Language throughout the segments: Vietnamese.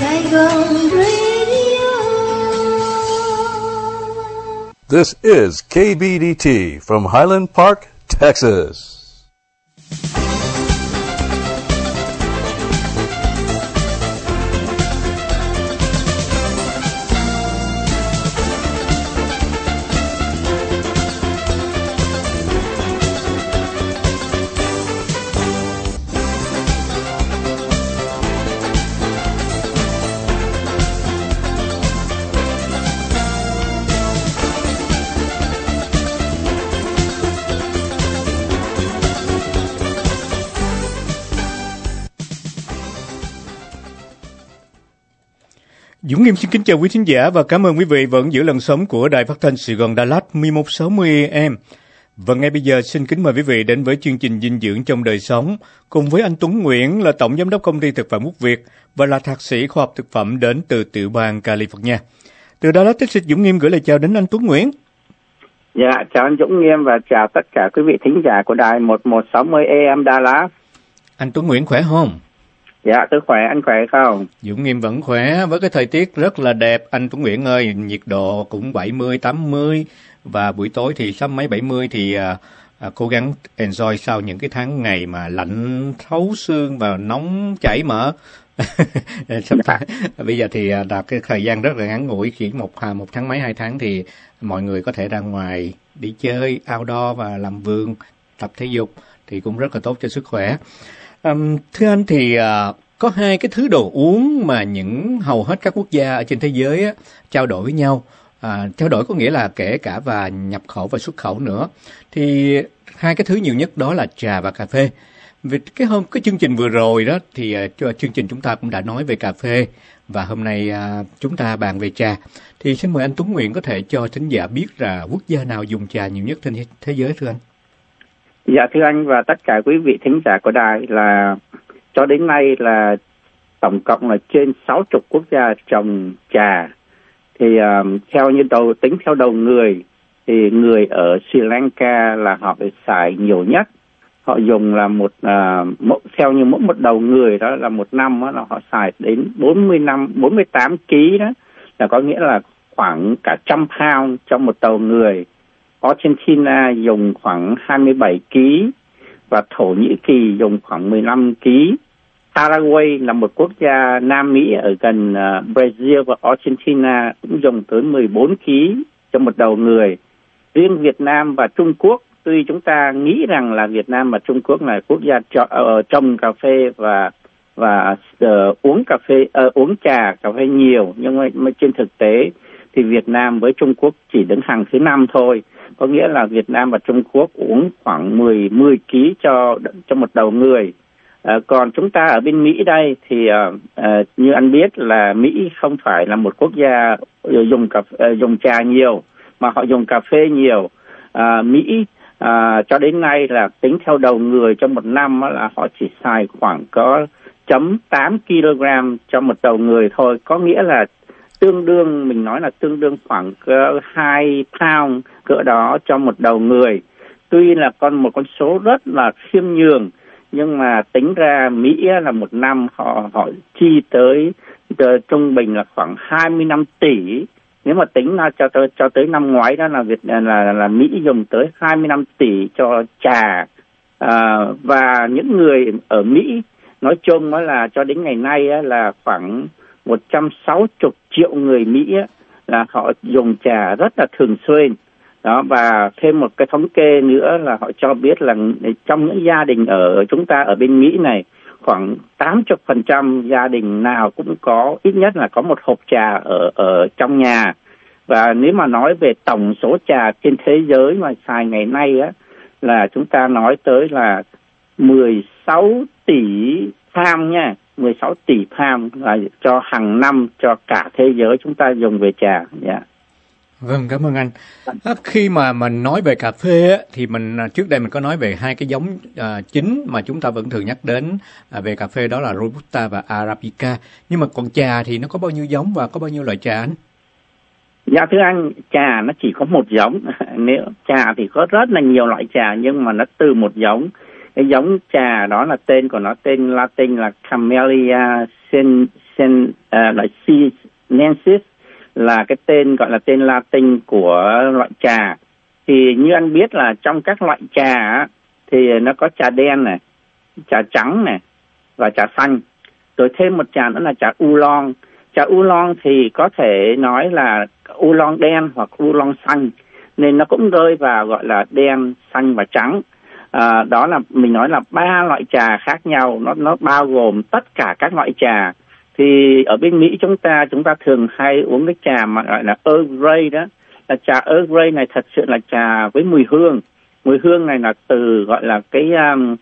Saigon Radio. This is KBDT from Highland Park, Texas. Dũng Nghiêm xin kính chào quý thính giả và cảm ơn quý vị vẫn giữ làn sóng của Đài Phát thanh Sài Gòn Đà Lạt 1160 AM. Và ngay bây giờ xin kính mời quý vị đến với chương trình dinh dưỡng trong đời sống cùng với anh Tuấn Nguyễn là tổng giám đốc công ty thực phẩm Úc Việt và là thạc sĩ khoa học thực phẩm đến từ tiểu bang California. Từ Đà Lạt, Texas, Dũng Nghiêm gửi lời chào đến anh Tuấn Nguyễn. Dạ, chào anh Dũng Nghiêm và chào tất cả quý vị thính giả của đài 1160 AM Đà Lạt. Anh Tuấn Nguyễn khỏe không? Dạ, tôi khỏe, anh khỏe không? Dũng Nghiêm vẫn khỏe, với cái thời tiết rất là đẹp. Anh Tuấn Nguyễn ơi, nhiệt độ cũng 70, 80 và buổi tối thì sắp mấy 70 thì cố gắng enjoy sau những cái tháng ngày mà lạnh thấu xương và nóng chảy mỡ. Bây giờ thì là cái thời gian rất là ngắn ngủi, chỉ một tháng mấy 2 tháng thì mọi người có thể ra ngoài đi chơi outdoor và làm vườn, tập thể dục thì cũng rất là tốt cho sức khỏe. Thưa anh thì có hai cái thứ đồ uống mà hầu hết các quốc gia ở trên thế giới trao đổi với nhau. Trao đổi có nghĩa là kể cả và nhập khẩu và xuất khẩu nữa. Thì hai cái thứ nhiều nhất đó là trà và cà phê. Vì cái chương trình vừa rồi đó thì chương trình chúng ta cũng đã nói về cà phê và hôm nay chúng ta bàn về trà. Thì xin mời anh Tuấn Nguyễn có thể cho thính giả biết là quốc gia nào dùng trà nhiều nhất trên thế giới thưa anh? Dạ thưa anh và tất cả quý vị thính giả của đài là cho đến nay là tổng cộng là trên 60 quốc gia trồng trà. Thì tính theo đầu người thì người ở Sri Lanka là họ phải xài nhiều nhất. Họ dùng là theo như mỗi một đầu người đó là một năm đó, là họ xài đến 48 kg đó, là có nghĩa là khoảng cả 100 pound trong một đầu người. Argentina dùng khoảng 27 kg và Thổ Nhĩ Kỳ dùng khoảng 15 kg. Paraguay là một quốc gia Nam Mỹ ở gần Brazil và Argentina cũng dùng tới 14 kg trong một đầu người. Riêng Việt Nam và Trung Quốc, tuy chúng ta nghĩ rằng là Việt Nam và Trung Quốc là quốc gia trồng cà phê và uống trà cà phê nhiều, nhưng mà trên thực tế thì Việt Nam với Trung Quốc chỉ đứng hàng thứ 5 thôi. Có nghĩa là Việt Nam và Trung Quốc uống khoảng 10 kg cho một đầu người. Còn chúng ta ở bên Mỹ đây thì như anh biết là Mỹ không phải là một quốc gia dùng trà nhiều mà họ dùng cà phê nhiều. Mỹ cho đến nay là tính theo đầu người trong một năm là họ chỉ xài khoảng có 0.8 kg cho một đầu người thôi. Có nghĩa là tương đương khoảng 2 pound cỡ đó cho một đầu người. Tuy là một con số rất là khiêm nhường, nhưng mà tính ra Mỹ là một năm họ chi tới trung bình là khoảng 25 tỷ. Nếu mà tính ra cho tới năm ngoái đó là Mỹ dùng tới 25 tỷ cho trà. Và những người ở Mỹ nói chung là cho đến ngày nay là khoảng 160 triệu người Mỹ là họ dùng trà rất là thường xuyên. Đó, và thêm một cái thống kê nữa là họ cho biết là trong những gia đình ở chúng ta ở bên Mỹ này, khoảng 80% gia đình nào cũng có ít nhất là có một hộp trà ở trong nhà. Và nếu mà nói về tổng số trà trên thế giới mà xài ngày nay là chúng ta nói tới là 16 tỷ pound nha, 16 tỷ pound là cho hàng năm cho cả thế giới chúng ta dùng về trà. Yeah. Vâng, cảm ơn anh. Khi mà mình nói về cà phê thì trước đây mình có nói về hai cái giống chính mà chúng ta vẫn thường nhắc đến về cà phê, đó là Robusta và Arabica. Nhưng mà còn trà thì nó có bao nhiêu giống và có bao nhiêu loại trà anh? Dạ thưa anh, trà nó chỉ có một giống. Nếu trà thì có rất là nhiều loại trà nhưng mà nó từ một giống. Cái giống trà đó là tên của nó, tên Latin là Camellia loại sinensis là cái tên gọi là tên Latin của loại trà. Thì như anh biết là trong các loại trà thì nó có trà đen này, trà trắng này và trà xanh. Rồi thêm một trà nữa là trà oolong. Trà oolong thì có thể nói là oolong đen hoặc oolong xanh, nên nó cũng rơi vào gọi là đen, xanh và trắng. Đó là mình nói là 3 loại trà khác nhau, nó bao gồm tất cả các loại trà. Thì ở bên Mỹ chúng ta thường hay uống cái trà mà gọi là Earl Grey đó. Là trà Earl Grey này thật sự là trà với mùi hương. Mùi hương này là từ gọi là cái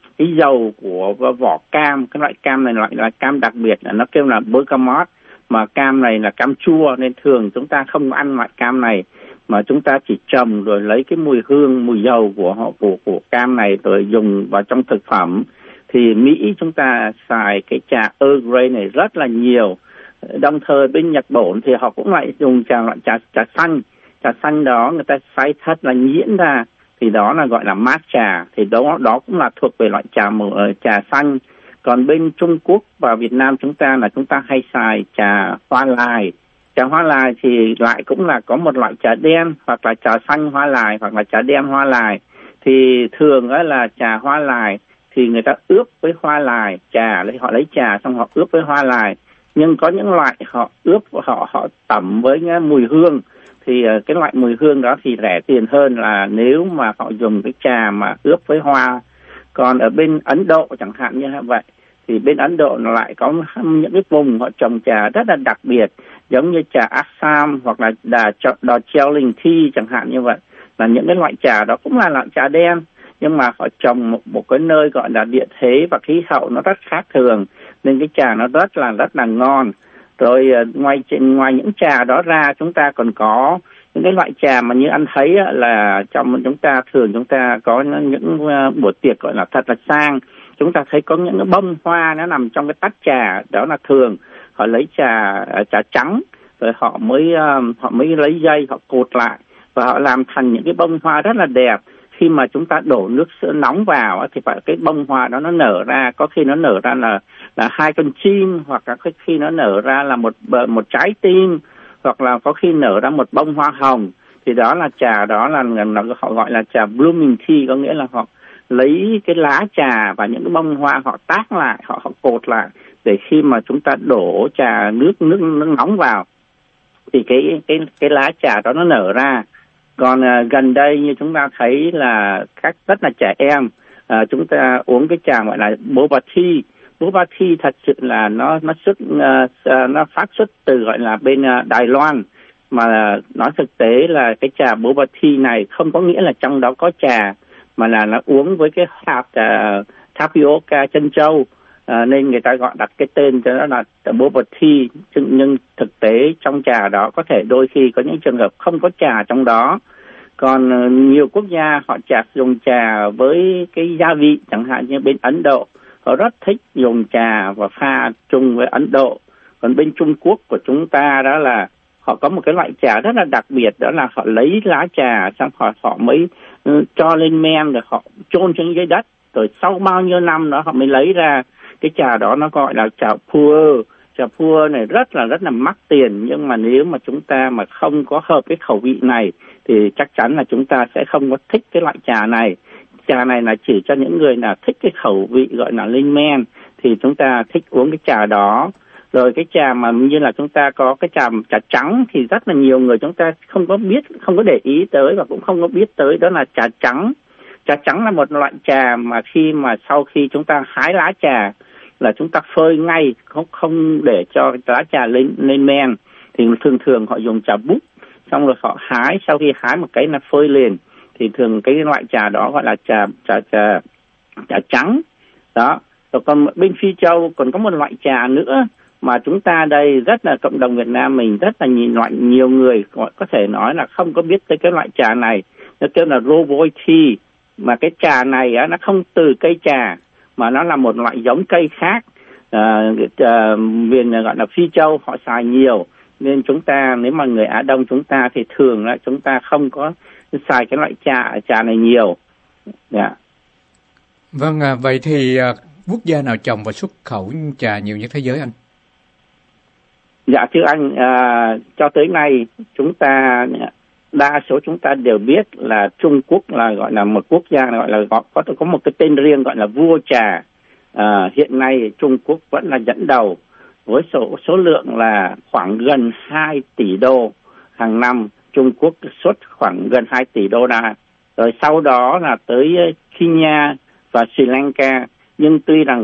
dầu của vỏ cam. Cái loại cam này loại cam đặc biệt là nó kêu là bergamot, mà cam này là cam chua nên thường chúng ta không ăn loại cam này, mà chúng ta chỉ trồng rồi lấy cái mùi hương, mùi dầu của cam này rồi dùng vào trong thực phẩm. Thì Mỹ chúng ta xài cái trà Earl Grey này rất là nhiều. Đồng thời bên Nhật Bản thì họ cũng lại dùng loại trà xanh. Trà xanh đó người ta xay thật là nhuyễn ra, thì đó là gọi là matcha. Thì đó cũng là thuộc về loại trà xanh. Còn bên Trung Quốc và Việt Nam chúng ta hay xài trà hoa lài. Trà hoa lài thì lại cũng là có một loại trà đen hoặc là trà xanh hoa lài hoặc là trà đen hoa lài. Thì thường là trà hoa lài thì người ta ướp với hoa lài, họ lấy trà xong họ ướp với hoa lài. Nhưng có những loại họ ướp, họ tẩm với mùi hương. Thì cái loại mùi hương đó thì rẻ tiền hơn là nếu mà họ dùng cái trà mà ướp với hoa. Còn ở bên Ấn Độ chẳng hạn như vậy, thì bên Ấn Độ nó lại có những cái vùng họ trồng trà rất là đặc biệt, giống như trà Assam hoặc là Darjeeling tea chẳng hạn như vậy. Là những cái loại trà đó cũng là loại trà đen, nhưng mà họ trồng một cái nơi gọi là địa thế và khí hậu nó rất khác thường, nên cái trà nó rất là ngon. Rồi ngoài những trà đó ra, chúng ta còn có những cái loại trà mà như anh thấy là trong chúng ta có những buổi tiệc gọi là thật là sang. Chúng ta thấy có những cái bông hoa nó nằm trong cái tách trà, đó là thường họ lấy trà trắng rồi họ mới lấy dây họ cột lại và họ làm thành những cái bông hoa rất là đẹp. Khi mà chúng ta đổ nước sữa nóng vào thì phải cái bông hoa đó nó nở ra, có khi nó nở ra là 2 con chim, hoặc là có khi nó nở ra là một trái tim, hoặc là có khi nở ra một bông hoa hồng. Thì đó là trà, đó là họ gọi là trà blooming tea, có nghĩa là họ lấy cái lá trà và những cái bông hoa họ tác lại, họ cột lại để khi mà chúng ta đổ nước nóng vào thì cái lá trà đó nó nở ra. Còn gần đây như chúng ta thấy là rất là trẻ em, chúng ta uống cái trà gọi là boba tea. Boba tea thật sự là nó phát xuất từ gọi là bên Đài Loan, mà nói thực tế là cái trà boba tea này không có nghĩa là trong đó có trà, mà là nó uống với cái hạt tapioca trân châu, nên người ta đặt cái tên cho nó là boba tea. Nhưng thực tế trong trà đó có thể đôi khi có những trường hợp không có trà trong đó. Còn nhiều quốc gia họ dùng trà với cái gia vị, chẳng hạn như bên Ấn Độ họ rất thích dùng trà và pha chung với Ấn Độ. Còn bên Trung Quốc của chúng ta đó là họ có một cái loại trà rất là đặc biệt, đó là họ lấy lá trà xong họ mới cho lên men rồi họ chôn xuống dưới đất, rồi sau bao nhiêu năm đó họ mới lấy ra cái trà đó. Nó gọi là trà puer. Trà puer này rất là mắc tiền, nhưng mà nếu mà chúng ta mà không có hợp cái khẩu vị này thì chắc chắn là chúng ta sẽ không có thích cái loại trà này. Trà này là chỉ cho những người nào thích cái khẩu vị gọi là lên men thì chúng ta thích uống cái trà đó. Rồi cái trà mà như là chúng ta có cái trà trắng thì rất là nhiều người chúng ta không có để ý tới và cũng không có biết tới, đó là trà trắng. Trà trắng là một loại trà mà sau khi chúng ta hái lá trà là chúng ta phơi ngay, không để cho lá trà lên men. Thì thường họ dùng trà búp, xong rồi họ sau khi hái một cái là phơi liền. Thì thường cái loại trà đó gọi là trà trắng đó. Rồi còn bên Phi Châu còn có một loại trà nữa mà chúng ta đây rất là cộng đồng Việt Nam mình rất là nhiều người có thể nói là không có biết tới cái loại trà này. Nó kêu là Roboy tea. Mà cái trà này nó không từ cây trà mà nó là một loại giống cây khác. Viên gọi là Phi Châu họ xài nhiều, nên chúng ta nếu mà người Á Đông chúng ta thì thường là chúng ta không có xài cái loại trà này nhiều. Yeah. Vâng, vậy thì quốc gia nào trồng và xuất khẩu trà nhiều nhất thế giới anh? Dạ thưa anh, cho tới nay đa số chúng ta đều biết là Trung Quốc là gọi là một quốc gia gọi là có một cái tên riêng gọi là vua trà. Hiện nay Trung Quốc vẫn là dẫn đầu với số lượng là khoảng gần 2 tỷ đô hàng năm. Trung Quốc xuất khoảng gần 2 tỷ đô la. Rồi sau đó là tới Kenya và Sri Lanka. Nhưng tuy rằng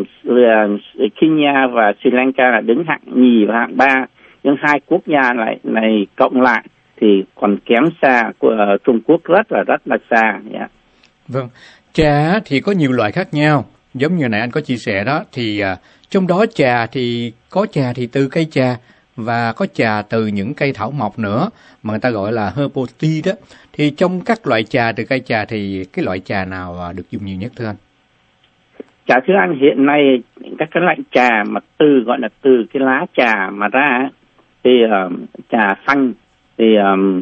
Kenya và Sri Lanka là đứng hạng nhì và hạng 3, nhưng hai quốc gia này cộng lại thì còn kém xa của Trung Quốc rất là xa. Yeah. Vâng, trà thì có nhiều loại khác nhau, giống như nãy anh có chia sẻ đó, thì trong đó trà thì có trà thì từ cây trà và có trà từ những cây thảo mộc nữa mà người ta gọi là herbal tea đó. Thì trong các loại trà từ cây trà thì cái loại trà nào được dùng nhiều nhất thưa anh? Dạ thưa anh, hiện nay các cái loại trà mà gọi là từ cái lá trà mà ra thì trà xanh thì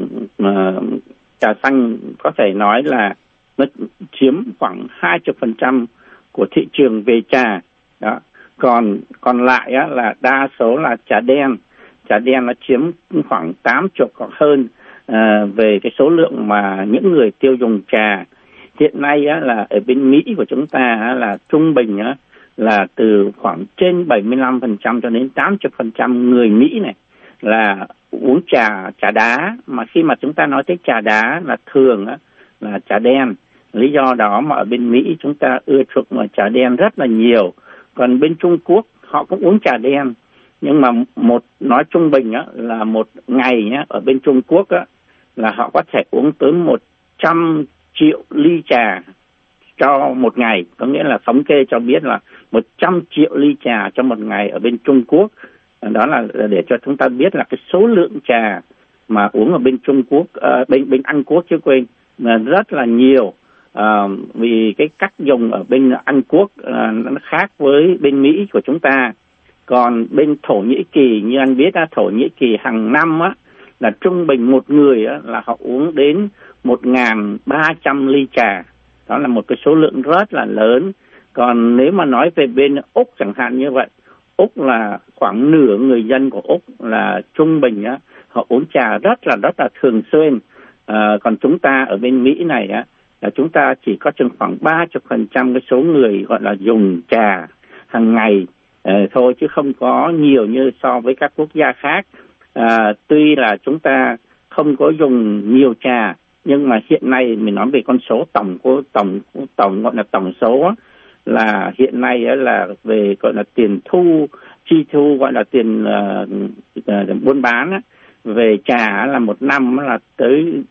trà xanh có thể nói là nó chiếm khoảng 20% của thị trường về trà đó. Còn lại á, là đa số là trà đen nó chiếm khoảng 80 hoặc hơn về cái số lượng mà những người tiêu dùng trà. Hiện nay á, là ở bên Mỹ của chúng ta á, là trung bình á, là từ khoảng trên 75% cho đến 80% người Mỹ này là uống trà đá. Mà khi mà chúng ta nói tới trà đá là thường á, là trà đen. Lý do đó mà ở bên Mỹ chúng ta ưa chuộng trà đen rất là nhiều. Còn bên Trung Quốc họ cũng uống trà đen. Nhưng mà nói trung bình á, là một ngày nhá, ở bên Trung Quốc á, là họ có thể uống tới 100 triệu ly trà cho một ngày. Có nghĩa là thống kê cho biết là 100 triệu ly trà cho một ngày ở bên Trung Quốc. Đó là để cho chúng ta biết là cái số lượng trà mà uống ở bên Trung Quốc, bên Anh Quốc chứ quên, là rất là nhiều. Vì cái cách dùng ở bên Anh Quốc nó khác với bên Mỹ của chúng ta. Còn bên Thổ Nhĩ Kỳ, như anh biết Thổ Nhĩ Kỳ hàng năm á, là trung bình một người á, là họ uống đến 1.300 ly trà. Đó là một cái số lượng rất là lớn. Còn nếu mà nói về bên Úc chẳng hạn như vậy, Úc là khoảng nửa người dân của Úc là trung bình á, họ uống trà rất là thường xuyên. Còn chúng ta ở bên Mỹ này á, là chúng ta chỉ có chừng khoảng 30% cái số người gọi là dùng trà hàng ngày thôi, chứ không có nhiều như so với các quốc gia khác. Tuy là chúng ta không có dùng nhiều trà, nhưng mà hiện nay mình nói về con số tổng gọi là tổng số á, là hiện nay á, là về gọi là tiền chi thu gọi là tiền buôn bán á, về trà là một năm là tới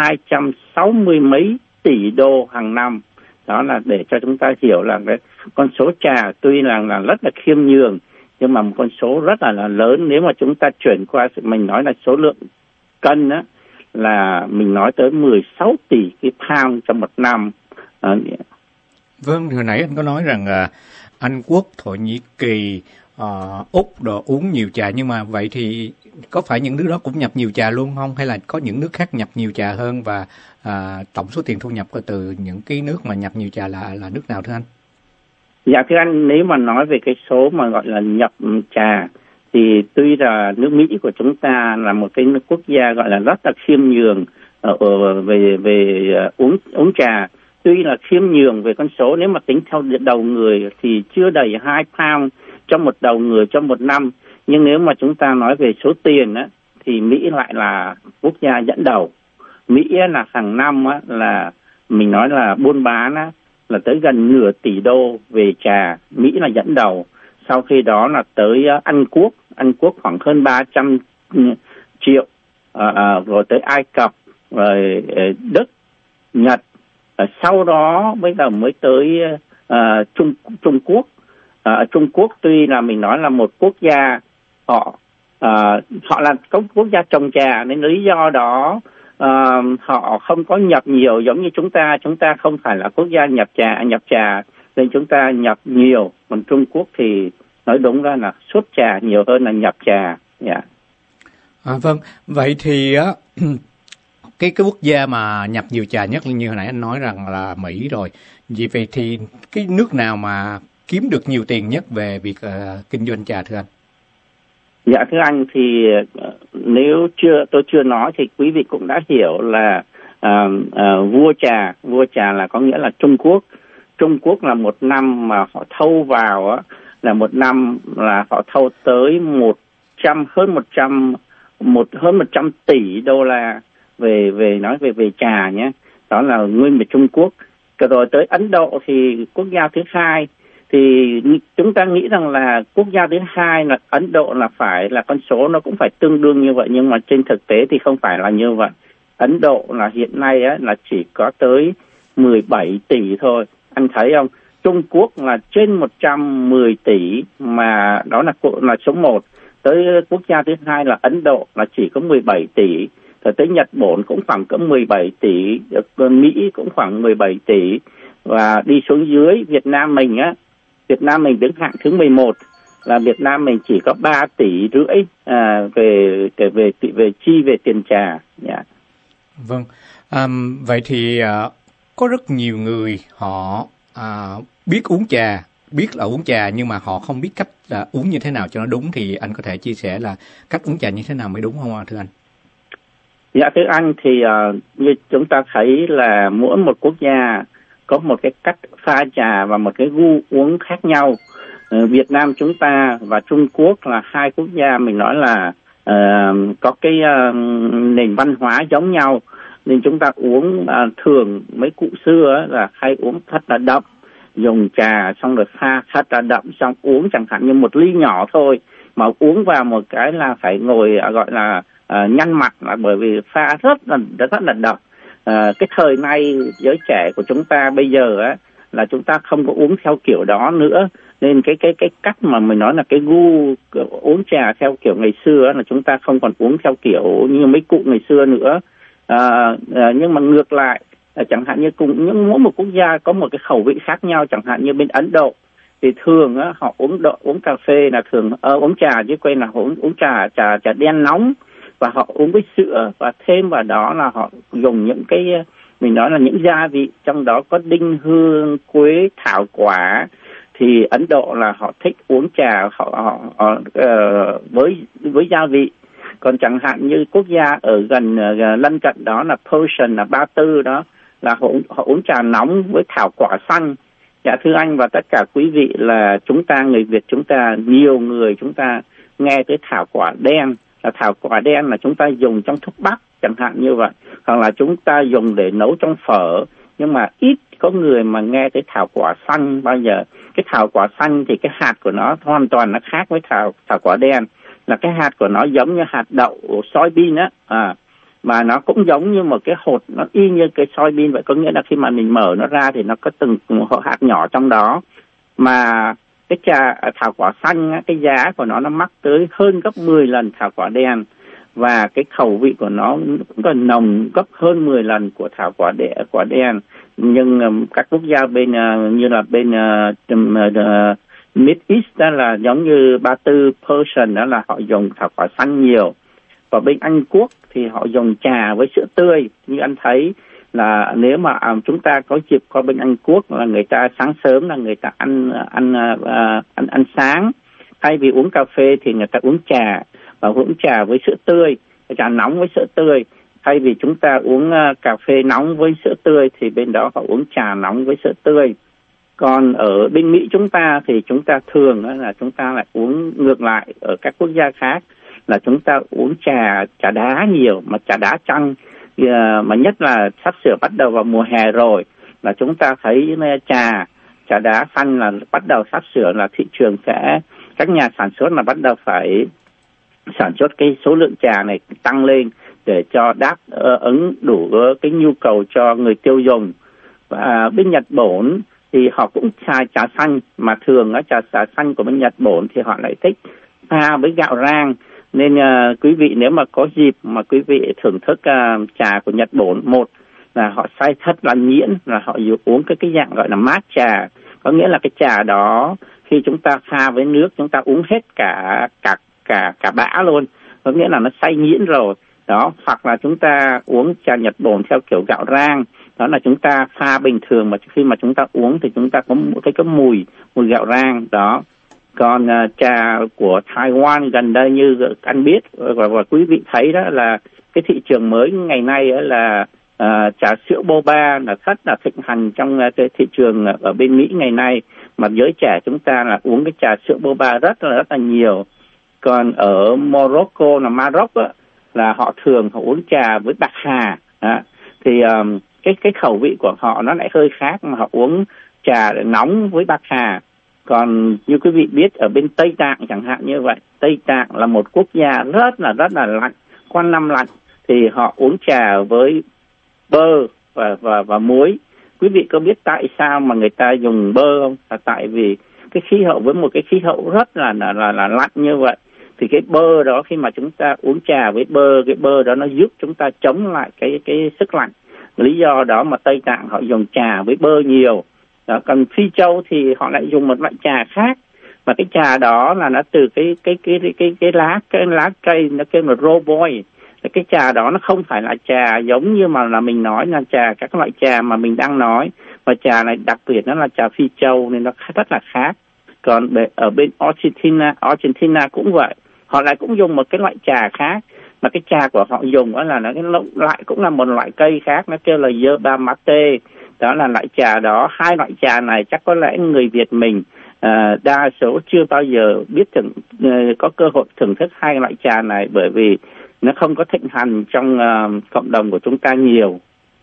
260 mấy tỷ đô hàng năm. Đó là để cho chúng ta hiểu là cái con số trà tuy là rất là khiêm nhường, nhưng mà một con số rất là lớn. Nếu mà chúng ta chuyển qua mình nói là số lượng cân á, là mình nói tới 16 tỷ cái pound trong một năm. Vâng, hồi nãy anh có nói rằng Anh Quốc, Thổ Nhĩ Kỳ, Úc đồ uống nhiều trà, nhưng mà vậy thì có phải những nước đó cũng nhập nhiều trà luôn không? Hay là có những nước khác nhập nhiều trà hơn và tổng số tiền thu nhập từ những cái nước mà nhập nhiều trà là nước nào thưa anh? Dạ thưa anh, nếu mà nói về cái số mà gọi là nhập trà thì tuy là nước Mỹ của chúng ta là một cái quốc gia gọi là rất là khiêm nhường về uống trà. Tuy là khiêm nhường về con số, nếu mà tính theo đầu người thì chưa đầy 2 pound cho một đầu người trong một năm. Nhưng nếu mà chúng ta nói về số tiền á, thì Mỹ lại là quốc gia dẫn đầu. Mỹ là hàng năm á, là mình nói là buôn bán á, là tới gần nửa tỷ đô về trà. Mỹ là dẫn đầu. Sau khi đó là tới Anh Quốc khoảng hơn 300 triệu, rồi tới Ai Cập, rồi Đức, Nhật. Sau đó bây giờ mới tới Trung Quốc. Trung Quốc tuy là mình nói là một quốc gia, họ là quốc gia trồng trà, nên lý do đó họ không có nhập nhiều giống như chúng ta. Chúng ta không phải là quốc gia nhập trà nên chúng ta nhập nhiều. Còn Trung Quốc thì nói đúng ra là xuất trà nhiều hơn là nhập trà. Yeah. Vâng, vậy thì cái quốc gia mà nhập nhiều trà nhất như hồi nãy anh nói rằng là Mỹ rồi. Vì vậy thì cái nước nào mà kiếm được nhiều tiền nhất về việc kinh doanh trà thưa anh? Dạ thưa anh, thì nếu tôi chưa nói thì quý vị cũng đã hiểu là vua trà là có nghĩa là Trung Quốc. Trung Quốc là một năm mà họ thâu vào á, là một năm là họ thâu tới hơn 100 tỷ đô la về trà nhé. Đó là nguyên về Trung Quốc. Rồi tới Ấn Độ thì quốc gia thứ hai, thì chúng ta nghĩ rằng là quốc gia thứ hai là Ấn Độ là phải là con số nó cũng phải tương đương như vậy, nhưng mà trên thực tế thì không phải là như vậy. Ấn Độ là hiện nay á, là chỉ có tới 17 tỷ thôi. Anh thấy không? Trung Quốc là trên 110 tỷ, mà đó là số 1. Tới quốc gia thứ hai là Ấn Độ là chỉ có 17 tỷ. Rồi tới Nhật Bản cũng khoảng cỡ 17 tỷ, Mỹ cũng khoảng 17 tỷ. Và đi xuống dưới Việt Nam mình đứng hạng thứ 11, là Việt Nam mình chỉ có 3 tỷ rưỡi về tiền trà. Yeah. Vâng, vậy thì có rất nhiều người họ biết uống trà, biết là uống trà, nhưng mà họ không biết cách là uống như thế nào cho nó đúng, thì anh có thể chia sẻ là cách uống trà như thế nào mới đúng không ạ, thưa anh? Dạ thưa anh, thì như chúng ta thấy là mỗi một quốc gia có một cái cách pha trà và một cái gu uống khác nhau. Việt Nam chúng ta và Trung Quốc là hai quốc gia mình nói là có cái nền văn hóa giống nhau, nên chúng ta uống thường mấy cụ xưa là hay uống thật là đậm, dùng trà xong rồi pha thật là đậm, xong uống chẳng hạn như một ly nhỏ thôi, mà uống vào một cái là phải ngồi gọi là nhăn mặt, là bởi vì pha rất là đậm. Cái thời nay giới trẻ của chúng ta bây giờ á, là chúng ta không có uống theo kiểu đó nữa, nên cái cách mà mình nói là cái gu uống trà theo kiểu ngày xưa là chúng ta không còn uống theo kiểu như mấy cụ ngày xưa nữa. Nhưng mà ngược lại, chẳng hạn như mỗi một quốc gia có một cái khẩu vị khác nhau. Chẳng hạn như bên Ấn Độ thì thường á, họ uống cà phê là thường uống trà chứ quên là uống trà đen nóng, và họ uống với sữa, và thêm vào đó là họ dùng những cái mình nói là những gia vị, trong đó có đinh hương, quế, thảo quả. Thì Ấn Độ là họ thích uống trà với gia vị. Còn chẳng hạn như quốc gia ở gần lân cận đó là Persian, là Ba Tư đó, là họ uống trà nóng với thảo quả xanh. Dạ thưa anh và tất cả quý vị, là chúng ta người Việt nhiều người chúng ta nghe tới thảo quả đen. Là thảo quả đen là chúng ta dùng trong thuốc bắc chẳng hạn như vậy, hoặc là chúng ta dùng để nấu trong phở, nhưng mà ít có người mà nghe tới thảo quả xanh bao giờ. Cái thảo quả xanh thì cái hạt của nó hoàn toàn nó khác với thảo quả đen, là cái hạt của nó giống như hạt đậu soybean á, mà nó cũng giống như một cái hột, nó y như cái soybean vậy. Có nghĩa là khi mà mình mở nó ra thì nó có từng hạt nhỏ trong đó. Mà cái trà thảo quả xanh á, cái giá của nó mắc tới hơn gấp 10 lần thảo quả đen, và cái khẩu vị của nó cũng còn nồng gấp hơn 10 lần của thảo quả đen. Nhưng các quốc gia bên như là bên Mid East đó, là giống như Ba Tư, Persian đó, là họ dùng thảo quả xanh nhiều. Và bên Anh Quốc thì họ dùng trà với sữa tươi. Như anh thấy là nếu mà chúng ta có dịp qua bên Anh Quốc, là người ta sáng sớm là người ta ăn sáng, thay vì uống cà phê thì người ta uống trà, và uống trà với sữa tươi, trà nóng với sữa tươi. Thay vì chúng ta uống cà phê nóng với sữa tươi thì bên đó họ uống trà nóng với sữa tươi. Còn ở bên Mỹ chúng ta thì chúng ta thường là chúng ta lại uống ngược lại. Ở các quốc gia khác là chúng ta uống trà đá nhiều, mà trà đá chanh, mà nhất là sắp sửa bắt đầu vào mùa hè rồi, là chúng ta thấy trà đá xanh là bắt đầu sắp sửa là thị trường các nhà sản xuất là bắt đầu phải sản xuất cái số lượng trà này tăng lên để cho đáp ứng đủ cái nhu cầu cho người tiêu dùng. Và bên Nhật Bản thì họ cũng xài trà xanh, mà thường trà xanh của bên Nhật Bản thì họ lại thích pha với gạo rang. Nên quý vị nếu mà có dịp mà quý vị thưởng thức trà của Nhật Bản, một là họ xay thật là nhuyễn, là họ uống cái dạng gọi là mát trà, có nghĩa là cái trà đó khi chúng ta pha với nước chúng ta uống hết cả bã luôn, có nghĩa là nó xay nhuyễn rồi đó. Hoặc là chúng ta uống trà Nhật Bản theo kiểu gạo rang, đó là chúng ta pha bình thường, mà khi mà chúng ta uống thì chúng ta có một cái mùi gạo rang đó. Còn trà của Taiwan gần đây như anh biết và quý vị thấy đó là cái thị trường mới ngày nay là trà sữa boba là rất là thịnh hành trong cái thị trường ở bên Mỹ ngày nay, mà giới trẻ chúng ta là uống cái trà sữa boba rất là nhiều. Còn ở Morocco là Maroc là họ thường uống trà với bạc hà đó. Thì cái khẩu vị của họ nó lại hơi khác, mà họ uống trà nóng với bạc hà. Còn như quý vị biết ở bên Tây Tạng chẳng hạn như vậy, Tây Tạng là một quốc gia rất là lạnh, quanh năm lạnh, thì họ uống trà với bơ và muối. Quý vị có biết tại sao mà người ta dùng bơ không? Là tại vì cái khí hậu, với một cái khí hậu rất là lạnh như vậy, thì cái bơ đó khi mà chúng ta uống trà với bơ, cái bơ đó nó giúp chúng ta chống lại cái sức lạnh. Lý do đó mà Tây Tạng họ dùng trà với bơ nhiều. Đó, còn Phi Châu thì họ lại dùng một loại trà khác, mà cái trà đó là nó từ cái lá cây, nó kêu là roboy. Cái trà đó nó không phải là trà giống như mà là mình nói là trà các loại trà mà mình đang nói, mà trà này đặc biệt nó là trà Phi Châu nên nó rất là khác. Còn ở bên Argentina cũng vậy, họ lại cũng dùng một cái loại trà khác, mà cái trà của họ dùng đó là nó lại cũng là một loại cây khác, nó kêu là yerba mate. Đó là loại trà đó. Hai loại trà này chắc có lẽ người Việt mình đa số chưa bao giờ biết có cơ hội thưởng thức hai loại trà này, bởi vì nó không có thịnh hành trong cộng đồng của chúng ta nhiều.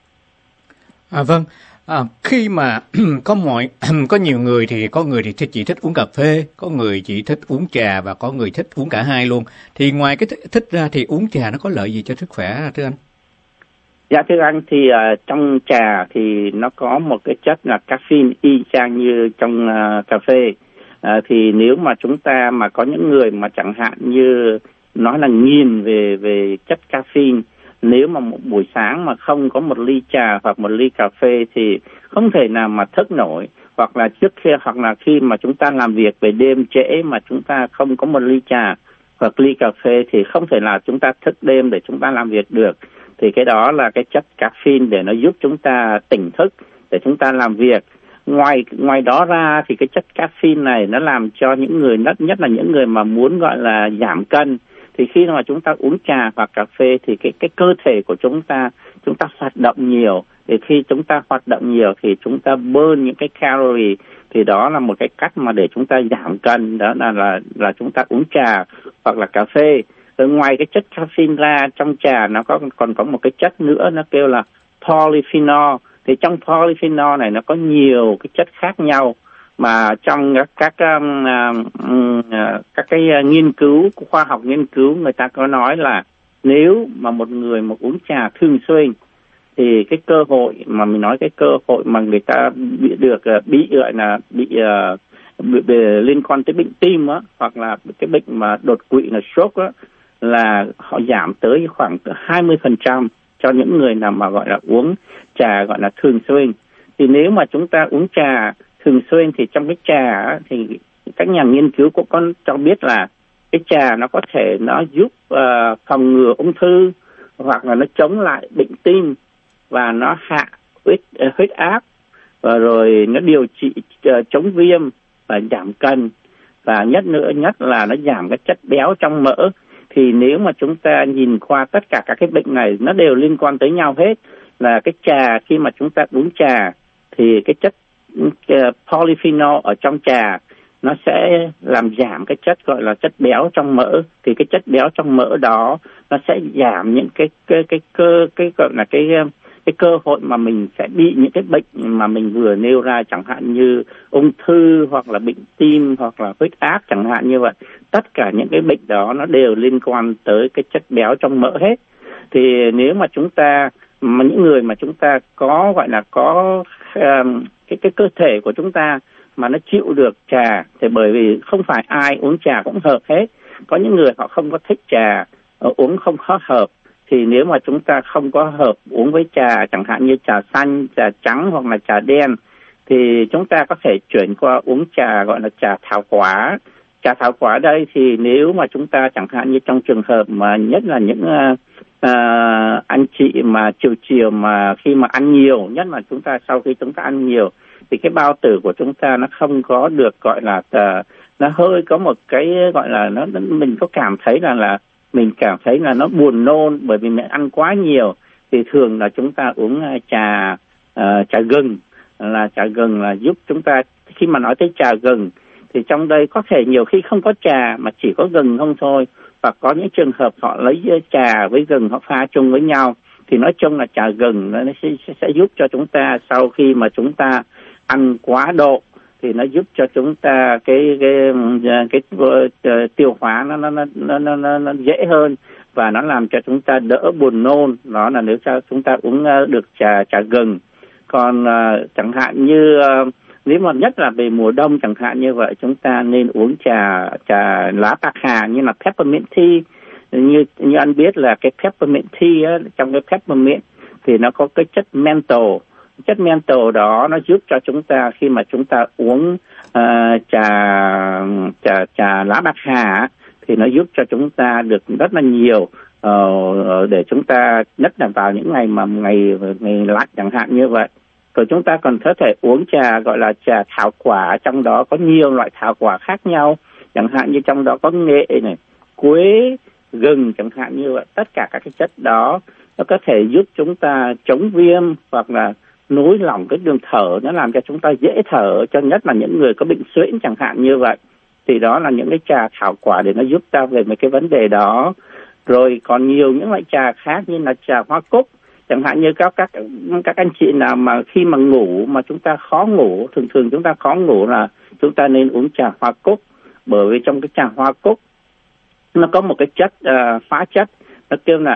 Vâng. Khi mà có nhiều người thì chỉ thích uống cà phê, có người chỉ thích uống trà và có người thích uống cả hai luôn. Thì ngoài cái thích ra thì uống trà nó có lợi gì cho sức khỏe thưa anh? Dạ thưa anh, thì trong trà thì nó có một cái chất là caffeine y chang như trong cà phê. Thì nếu mà chúng ta mà có những người mà chẳng hạn như nói là nghiền về chất caffeine, nếu mà một buổi sáng mà không có một ly trà hoặc một ly cà phê thì không thể nào mà thức nổi, hoặc là khi mà chúng ta làm việc về đêm trễ mà chúng ta không có một ly trà hoặc ly cà phê thì không thể nào chúng ta thức đêm để chúng ta làm việc được. Thì cái đó là cái chất caffeine để nó giúp chúng ta tỉnh thức để chúng ta làm việc. Ngoài đó ra thì cái chất caffeine này nó làm cho những người, nhất là những người mà muốn gọi là giảm cân, thì khi mà chúng ta uống trà hoặc cà phê thì cái cơ thể của chúng ta hoạt động nhiều. Thì khi chúng ta hoạt động nhiều thì chúng ta burn những cái calorie, thì đó là một cái cách mà để chúng ta giảm cân. Đó là chúng ta uống trà hoặc là cà phê. Rồi ngoài cái chất caffeine ra, trong trà nó còn có một cái chất nữa, nó kêu là polyphenol. Thì trong polyphenol này nó có nhiều cái chất khác nhau, mà trong các cái nghiên cứu, khoa học nghiên cứu, người ta có nói là nếu mà một người mà uống trà thường xuyên thì cái cơ hội mà mình nói, cái cơ hội mà người ta bị liên quan tới bệnh tim á, hoặc là cái bệnh mà đột quỵ là stroke á, là họ giảm tới khoảng 20% cho những người nào mà gọi là uống trà gọi là thường xuyên. Thì nếu mà chúng ta uống trà thường xuyên thì trong cái trà thì các nhà nghiên cứu cũng có cho biết là cái trà nó có thể nó giúp phòng ngừa ung thư, hoặc là nó chống lại bệnh tim, và nó hạ huyết áp, và rồi nó điều trị chống viêm và giảm cân, và nhất là nó giảm cái chất béo trong mỡ. Thì nếu mà chúng ta nhìn qua tất cả các cái bệnh này nó đều liên quan tới nhau hết. Là cái trà, khi mà chúng ta uống trà thì cái chất polyphenol ở trong trà nó sẽ làm giảm cái chất gọi là chất béo trong mỡ. Thì cái chất béo trong mỡ đó nó sẽ giảm những cái gọi là cái cơ hội mà mình sẽ bị những cái bệnh mà mình vừa nêu ra, chẳng hạn như ung thư hoặc là bệnh tim hoặc là huyết áp chẳng hạn như vậy. Tất cả những cái bệnh đó nó đều liên quan tới cái chất béo trong mỡ hết. Thì nếu mà chúng ta, mà những người mà chúng ta có gọi là có cái cơ thể của chúng ta mà nó chịu được trà, thì bởi vì không phải ai uống trà cũng hợp hết. Có những người họ không có thích trà, uống không có hợp. Thì nếu mà chúng ta không có hợp uống với trà, chẳng hạn như trà xanh, trà trắng hoặc là trà đen, thì chúng ta có thể chuyển qua uống trà gọi là trà thảo quả. Trà thảo quả đây thì nếu mà chúng ta chẳng hạn như trong trường hợp mà nhất là những anh chị mà chiều mà khi mà ăn nhiều, nhất là chúng ta sau khi chúng ta ăn nhiều thì cái bao tử của chúng ta nó không có được gọi là nó hơi có một cái gọi là mình có cảm thấy là mình cảm thấy là nó buồn nôn bởi vì mình ăn quá nhiều. Thì thường là chúng ta uống trà gừng, là trà gừng là giúp chúng ta, khi mà nói tới trà gừng thì trong đây có thể nhiều khi không có trà mà chỉ có gừng không thôi, và có những trường hợp họ lấy trà với gừng họ pha chung với nhau. Thì nói chung là trà gừng nó sẽ giúp cho chúng ta sau khi mà chúng ta ăn quá độ thì nó giúp cho chúng ta cái tiêu hóa nó dễ hơn, và nó làm cho chúng ta đỡ buồn nôn. Đó là nếu cho chúng ta uống được trà gừng. Còn chẳng hạn như nếu mà nhất là về mùa đông chẳng hạn như vậy, chúng ta nên uống trà lá bạc hà như là peppermint tea. Như anh biết là cái peppermint tea á, trong cái peppermint thì nó có cái chất menthol. Chất menthol đó nó giúp cho chúng ta khi mà chúng ta uống trà lá bạc hà thì nó giúp cho chúng ta được rất là nhiều, để chúng ta nhất là vào những ngày mà ngày lạnh chẳng hạn như vậy. Rồi chúng ta còn có thể uống trà gọi là trà thảo quả, trong đó có nhiều loại thảo quả khác nhau, chẳng hạn như trong đó có nghệ này, quế, gừng chẳng hạn như vậy. Tất cả các cái chất đó nó có thể giúp chúng ta chống viêm hoặc là nối lỏng cái đường thở, nó làm cho chúng ta dễ thở, cho nhất là những người có bệnh suyễn chẳng hạn như vậy. Thì đó là những cái trà thảo quả để nó giúp ta về mấy cái vấn đề đó. Rồi còn nhiều những loại trà khác như là trà hoa cúc, chẳng hạn như các anh chị nào mà khi mà ngủ mà chúng ta khó ngủ, thường chúng ta khó ngủ là chúng ta nên uống trà hoa cúc, bởi vì trong cái trà hoa cúc nó có một cái chất hóa chất, nó kêu là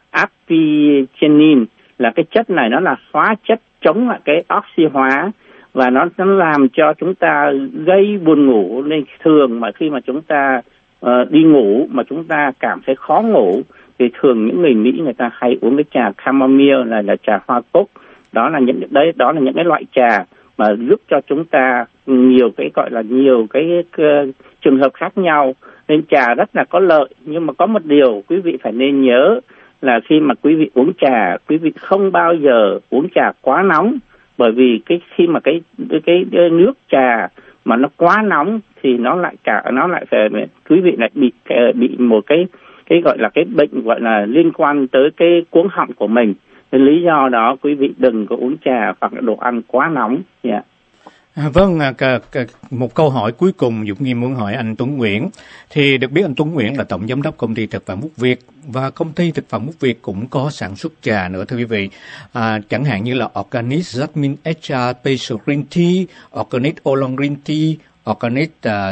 apigenin, là cái chất này nó là hóa chất chống lại cái oxy hóa, và nó làm cho chúng ta gây buồn ngủ. Nên thường mà khi mà chúng ta đi ngủ mà chúng ta cảm thấy khó ngủ thì thường những người Mỹ người ta hay uống cái trà chamomile, là trà hoa cúc. Đó là những cái loại trà mà giúp cho chúng ta nhiều cái trường hợp khác nhau. Nên trà rất là có lợi, nhưng mà có một điều quý vị phải nên nhớ là khi mà quý vị uống trà, quý vị không bao giờ uống trà quá nóng, bởi vì khi mà cái nước trà mà nó quá nóng thì nó lại phải quý vị lại bị một cái gọi là cái bệnh gọi là liên quan tới cái cuống họng của mình. Nên lý do đó quý vị đừng có uống trà hoặc là đồ ăn quá nóng. Yeah. Vâng, một câu hỏi cuối cùng Dũng Nghiêm muốn hỏi anh Tuấn Nguyễn. Thì được biết anh Tuấn Nguyễn là tổng giám đốc công ty thực phẩm Úc Việt, và công ty thực phẩm Úc Việt cũng có sản xuất trà nữa thưa quý vị. Chẳng hạn như là Organic Jasmine Extra Special Green Tea, Organic Oolong Green Tea, Organic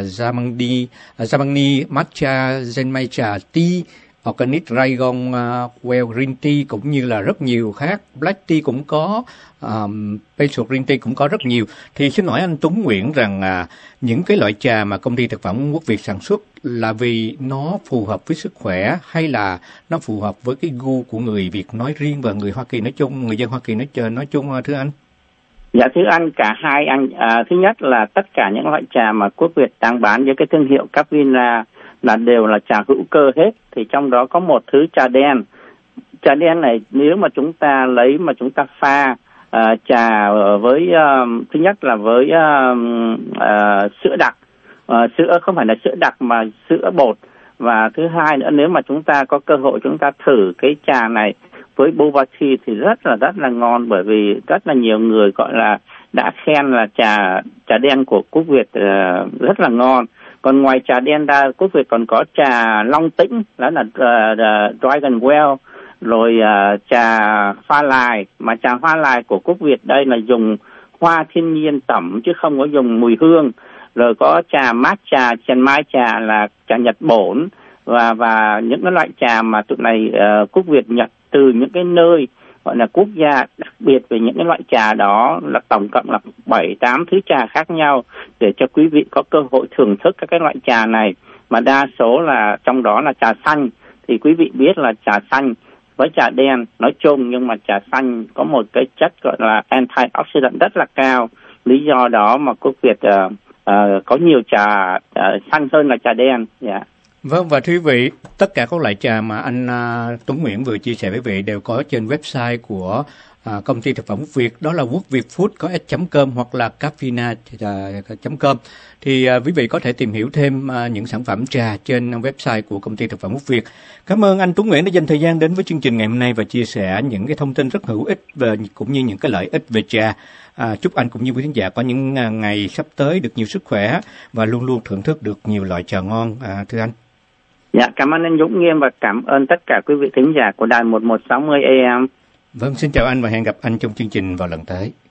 Zamani Matcha Genmaicha Tea, Organic Raigon Well Green Tea, cũng như là rất nhiều khác. Black Tea cũng có, Special Green Tea cũng có rất nhiều. Thì xin hỏi anh Tuấn Nguyễn rằng những cái loại trà mà công ty thực phẩm Quốc Việt sản xuất là vì nó phù hợp với sức khỏe, hay là nó phù hợp với cái gu của người Việt nói riêng và người Hoa Kỳ nói chung, người dân Hoa Kỳ nói chung thưa anh? Dạ thưa anh, cả hai anh. Thứ nhất là tất cả những loại trà mà Quốc Việt đang bán với cái thương hiệu Capvina là đều là trà hữu cơ hết. Thì trong đó có một thứ trà đen. Trà đen này nếu mà chúng ta lấy mà chúng ta pha trà với thứ nhất là với sữa đặc, sữa không phải là sữa đặc mà sữa bột, và thứ hai nữa nếu mà chúng ta có cơ hội chúng ta thử cái trà này với boba tea thì rất là ngon, bởi vì rất là nhiều người gọi là đã khen là trà đen của Quốc Việt rất là ngon. Còn ngoài trà đen ra, Quốc Việt còn có trà Long Tĩnh, đó là Dragon Well, rồi trà hoa lài, mà trà hoa lài của Quốc Việt đây là dùng hoa thiên nhiên tẩm chứ không có dùng mùi hương. Rồi có trà matcha, Chiang Mai trà là trà Nhật Bổn, và những cái loại trà mà tụi này Quốc Việt nhập từ những cái nơi gọi là quốc gia đặc biệt về những cái loại trà đó, là tổng cộng là 7-8 thứ trà khác nhau để cho quý vị có cơ hội thưởng thức các cái loại trà này. Mà đa số là trong đó là trà xanh, thì quý vị biết là trà xanh với trà đen nói chung, nhưng mà trà xanh có một cái chất gọi là antioxidant rất là cao. Lý do đó mà Quốc Việt có nhiều trà xanh hơn là trà đen. Yeah. Vâng, và thưa quý vị, tất cả các loại trà mà anh Tuấn Nguyễn vừa chia sẻ với quý vị đều có trên website của công ty thực phẩm Quốc Việt, đó là quốc-việt-food có s.com hoặc là cafina.com. Thì quý vị có thể tìm hiểu thêm những sản phẩm trà trên website của công ty thực phẩm Quốc Việt. Cảm ơn anh Tuấn Nguyễn đã dành thời gian đến với chương trình ngày hôm nay và chia sẻ những cái thông tin rất hữu ích và cũng như những cái lợi ích về trà. Chúc anh cũng như quý khán giả có những ngày sắp tới được nhiều sức khỏe và luôn luôn thưởng thức được nhiều loại trà ngon, thưa anh. Dạ, cảm ơn anh Dũng Nghiêm và cảm ơn tất cả quý vị thính giả của đài 1160 AM. Vâng, xin chào anh và hẹn gặp anh trong chương trình vào lần tới.